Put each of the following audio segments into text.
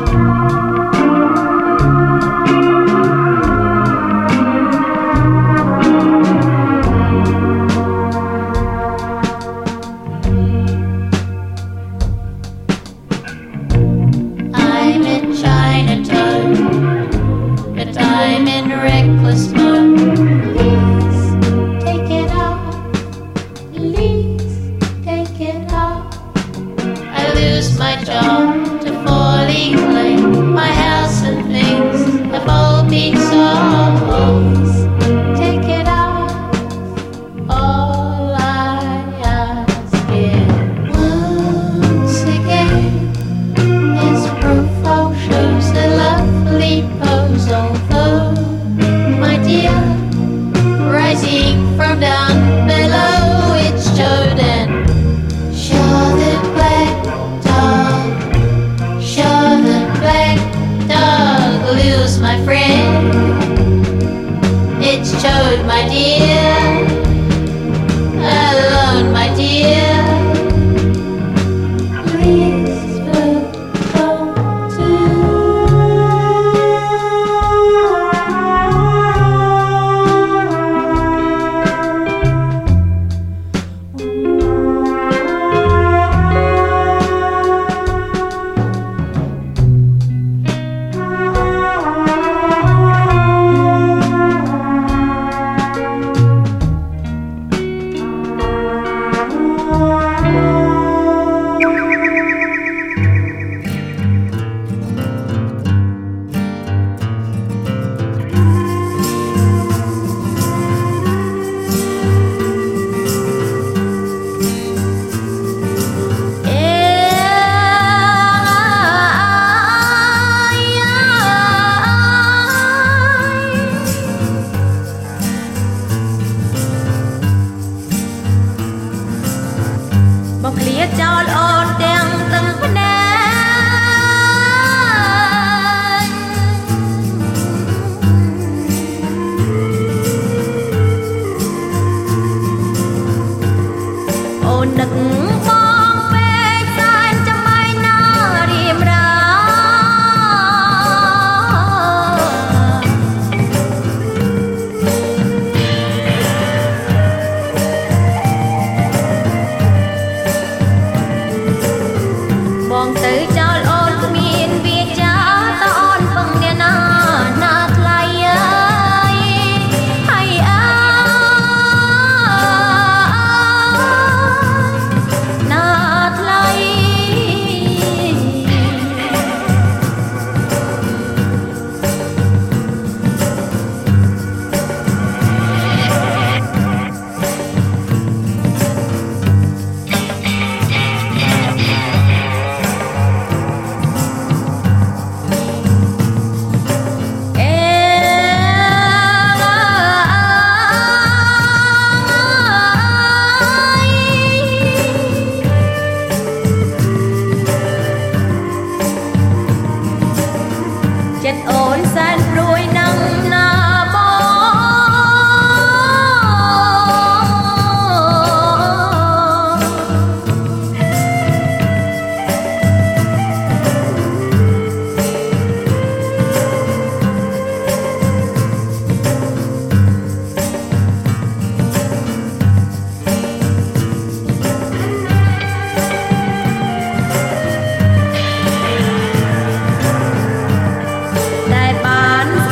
ได้ปาน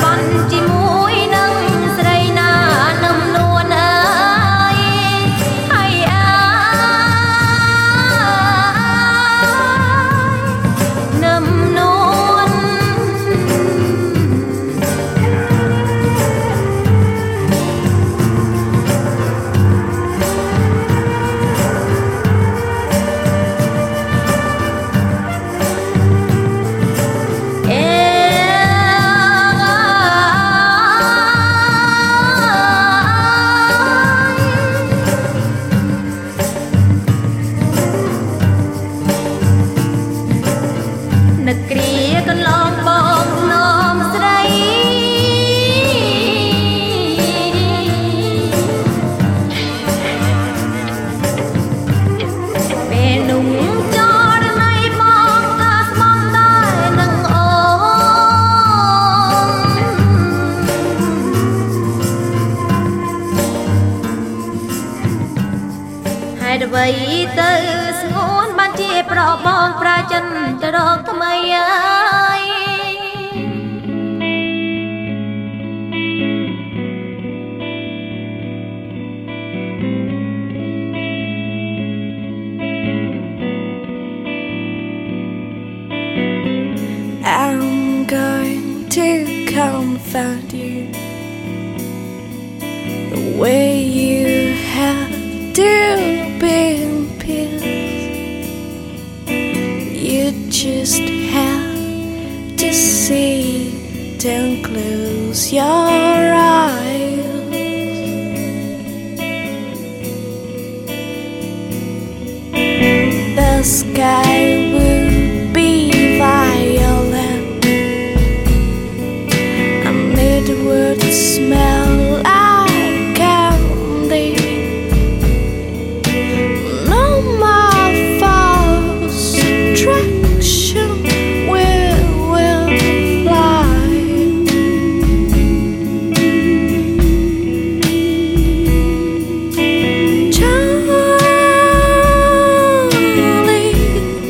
បងប្រាចិនទៅរកថ្មីអើយ I'm going to comfort you the way you have to be in peace. You just have to see it and close your eyes. The sky will be violet and it would smell like candy. No more false attraction, we will fly. Charlie,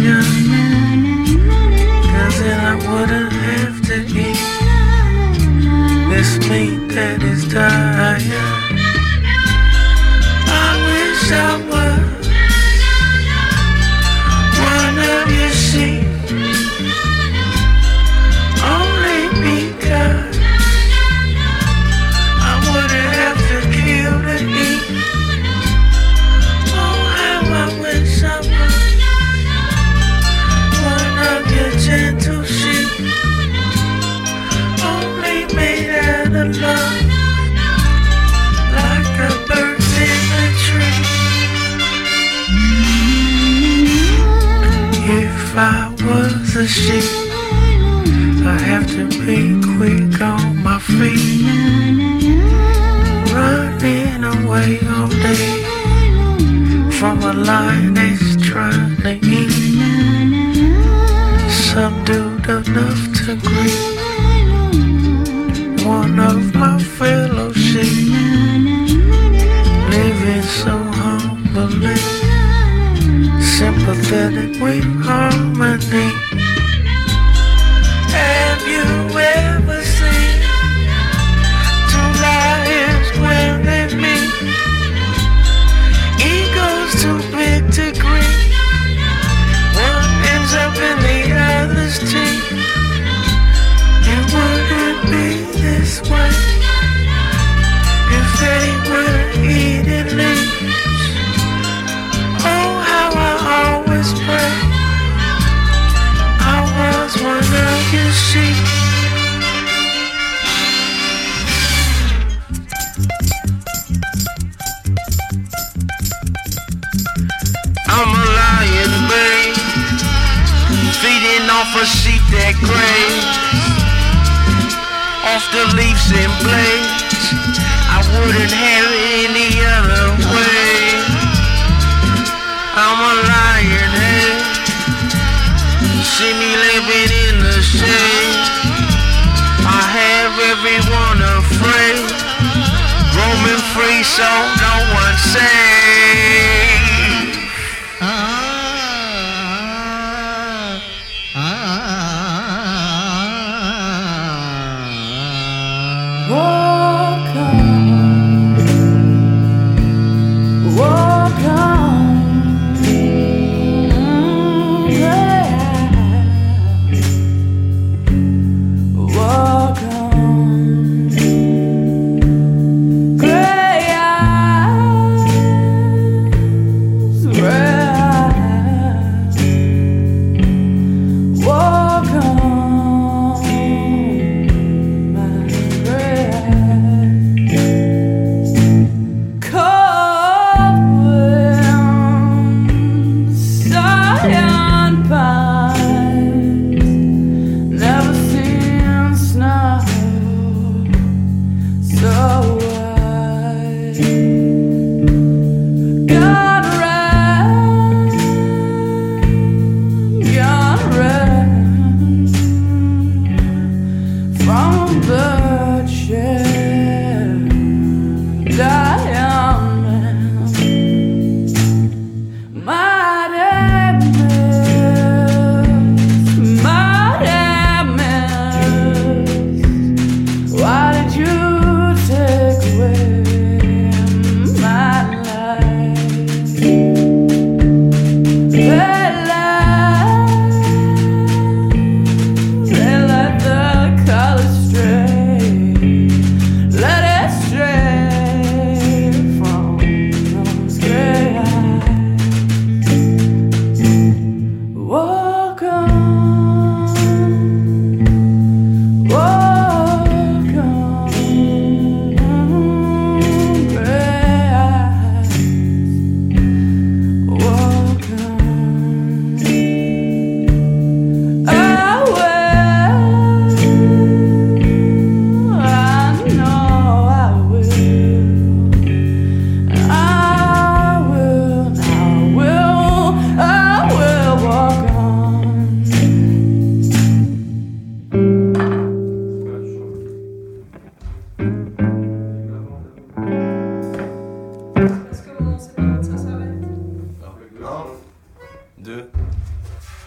young, 'cause then I wouldn't have to eat this meat that is tired. I wish I was one of your sheep, only because I wouldn't have to kill to eat. Oh, how I wish I was one of your gentle sheep, only made out of love, like the birds in the tree. If I was a sheep, I have to be quick on my feet, running away all day from a lion that's trying to eat some dude enough to greet one of my fellow sheep, living so humbly, sympathetic with harmony. Have you ever seen two lions when they meet? Eagles too big to greet, one ends up in the other's teeth. It wouldn't be this way if they were eating leaves. Oh, how I always pray I was one of your sheep. I'm a lion, babe, feeding off a sheep that graze off the leaves and blades. I wouldn't have it any other way. I'm a lion, hey, see me living in the shade. I have everyone afraid, roaming free so no one safe. Walk on, walk on, walk on, gray eyes.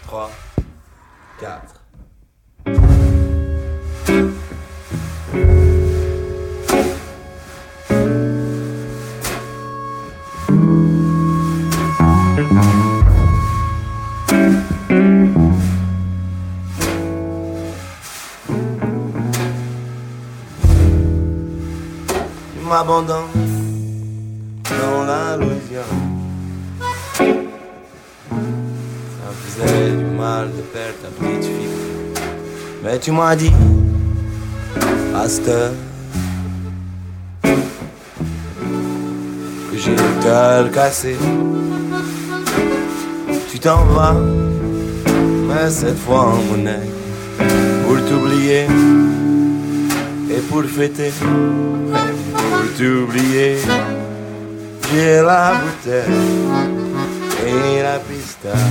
3, 4. Tu m'abandonnes dans la Louisiane. Ça faisait du mal de perdre ta petite fille. Mais tu m'as dit, pasteur, que j'ai le cœur cassé. Tu t'en vas, mais cette fois en monnaie, pour t'oublier et pour fêter. Pour t'oublier, j'ai la bouteille et la pistache.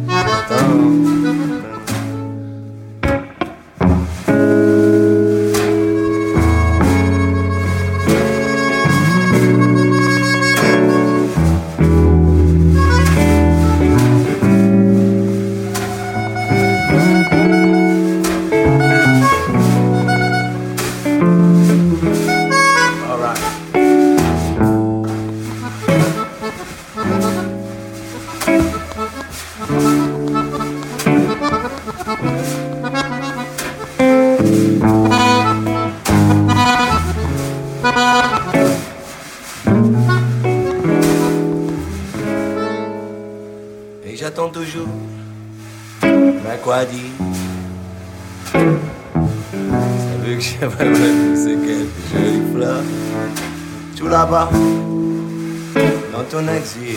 Et j'attends toujours, mais quoi dire? Ça veut que j'ai pas poussé quelques jolies fleurs. Tout là-bas, dans ton exil.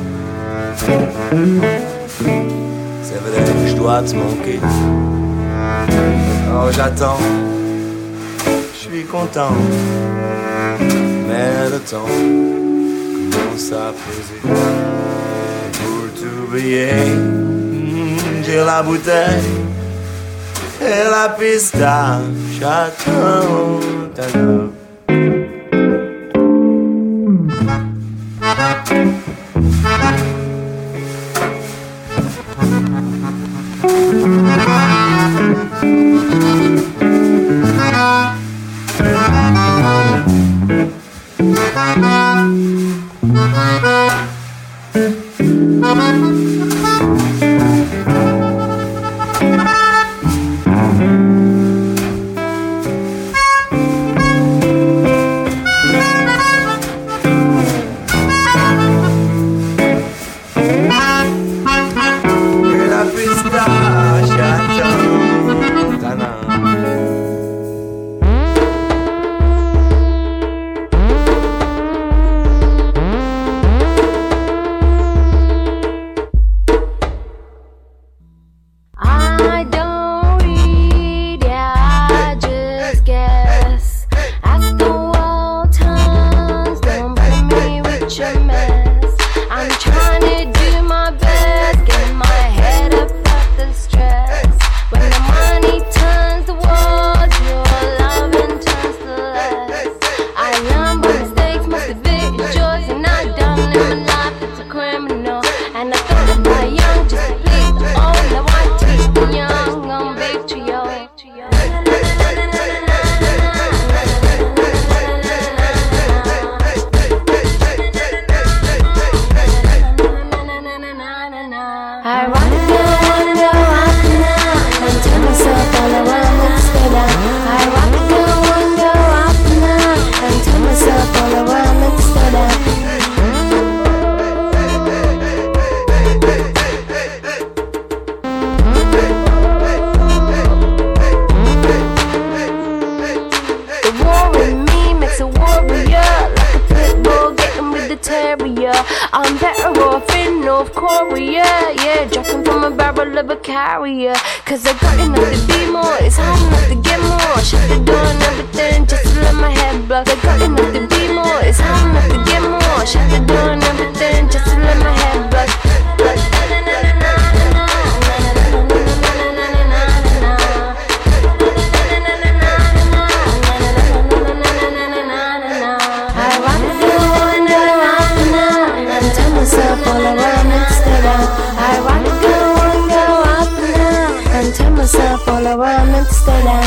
C'est vrai que je dois te manquer. Oh, j'attends, je suis content. Mais le temps commence à peser. Pour t'oublier, j'ai la bouteille et la pistache. J'attends ta love. I'm better off in North Korea, yeah, drinking from a barrel of a carrier. Cause I got enough to be more, it's hard enough to get more. Shut the door and everything just to let my head blow. I got enough to be more, it's hard enough to get more. Shut the door and everything just to let my head blow. All around instead of I wanna go and go up corner where I'm meant to stay down.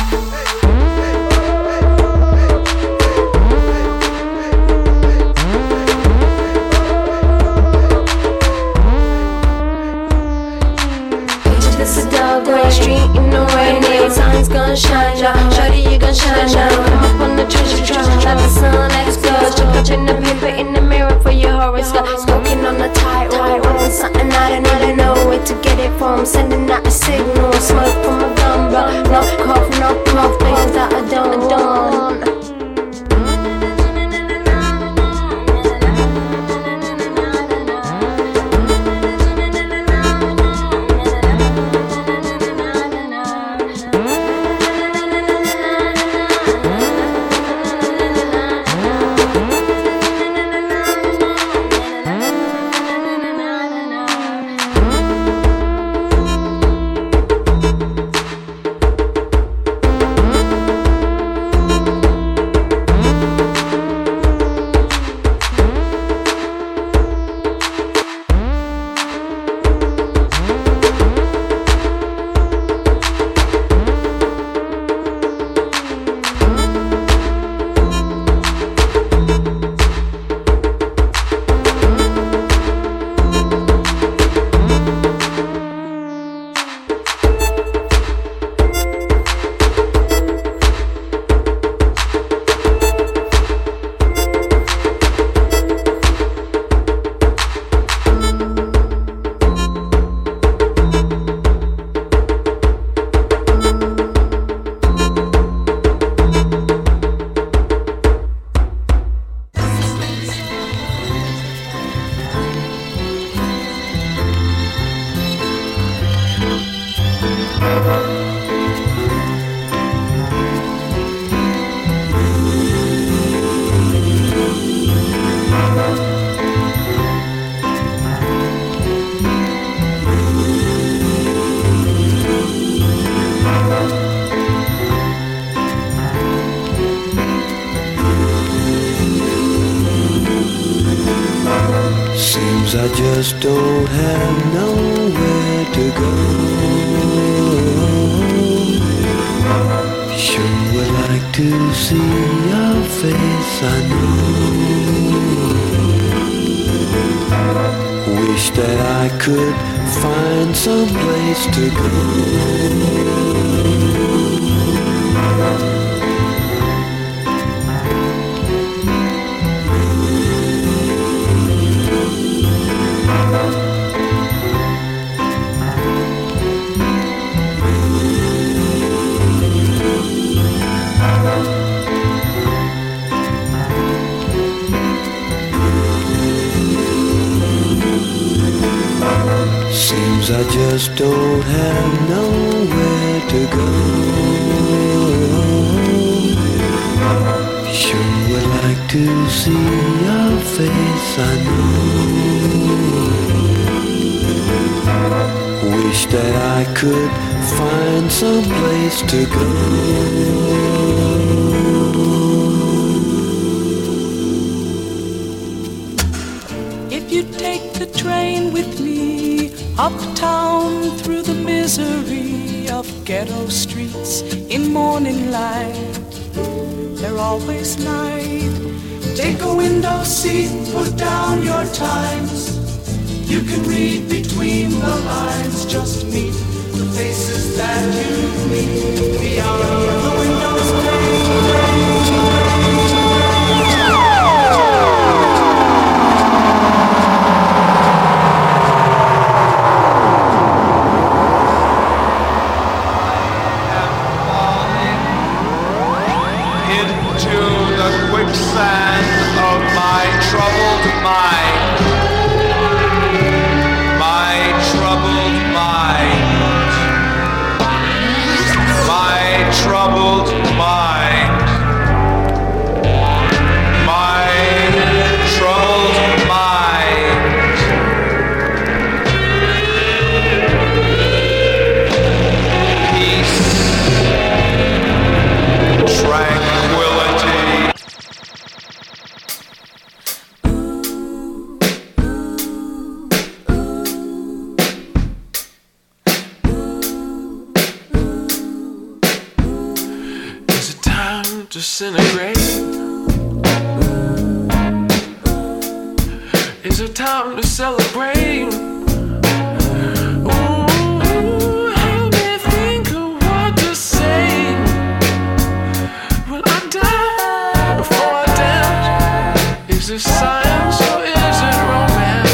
This is a dark gray street in the rain. The sun's gonna shine down. Shawty, you gon' shine down. Come up on the treasure trap, like the sun explodes. Check up in the paper, in the mirror for your horoscope. Smoking on the tightrope, rolling something I don't even know where to get it from. Sending out a signal, smoke from a gun, but knock off, things that I don't want. I just don't have nowhere to go. Sure would like to see your face, I know. Wish that I could find some place to go. Seems I just don't have nowhere to go. Sure would like to see your face, I know. Wish that I could find some place to go. If you take the train with me uptown through the misery of ghetto streets in morning light, they're always night. Take a window seat, put down your times. You can read between the lines. Just meet the faces that you meet beyond the window's quicksand of my troubled mind, my troubled mind, my troubled mind. disintegrate? Is it time to celebrate? Ooh, help me think of what to say. Will I die before I dance? Is this science or is it romance?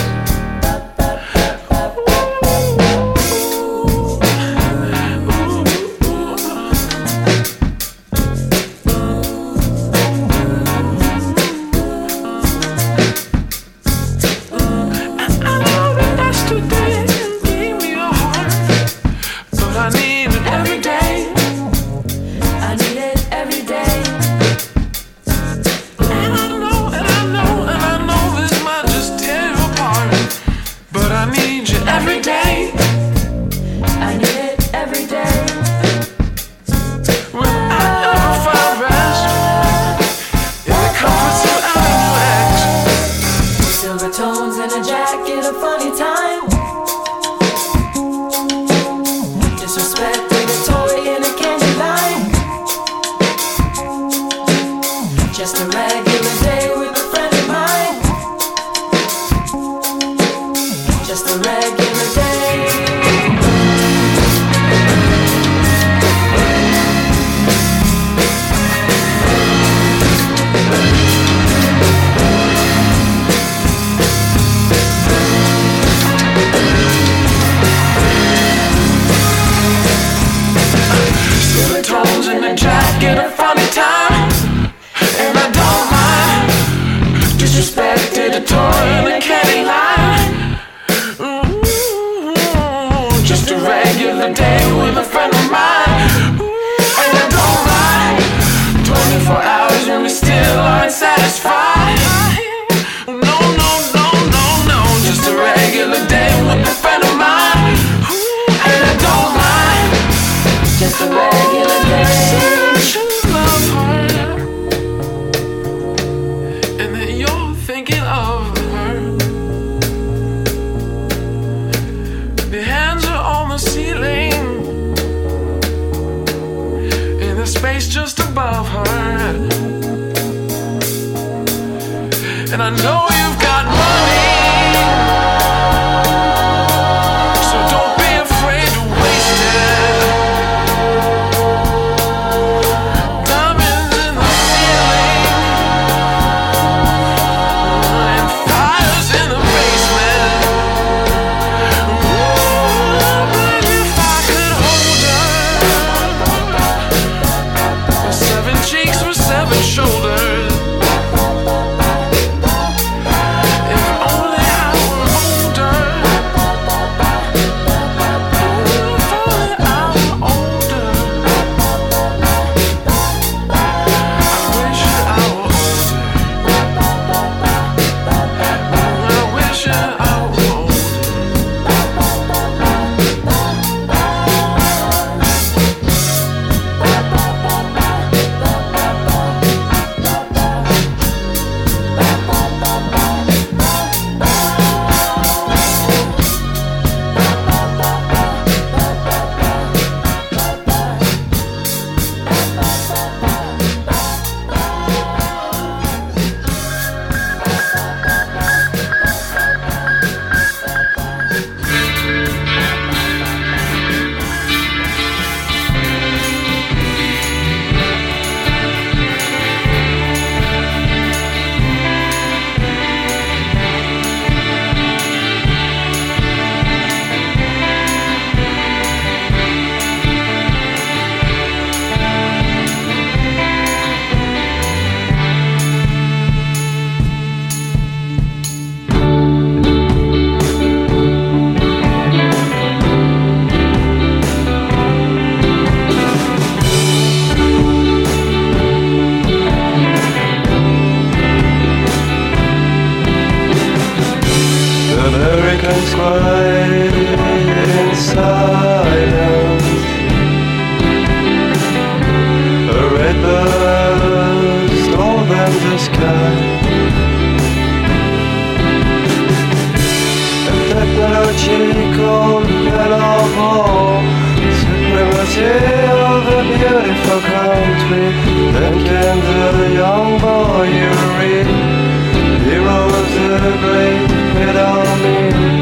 beautiful country Then came the young boy you read. He rose a great without me.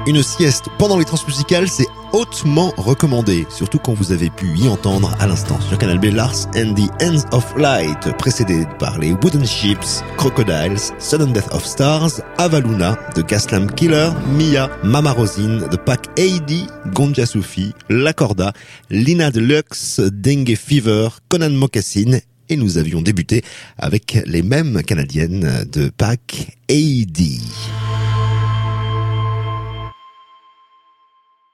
une sieste pendant les transmusicales, c'est hautement recommandé, surtout quand vous avez pu y entendre à l'instant sur Canal B Lars and the Ends of Light, précédé par les Wooden Ships, Crocodiles, Sudden Death of Stars, Avaluna, The Gaslamp Killer, Mia, Mama Rosine, The Pack AD, Gonja Sufi, La Corda, Lina Deluxe, Dengue Fever, Conan Mocassin, et nous avions débuté avec les mêmes canadiennes de Pack AD.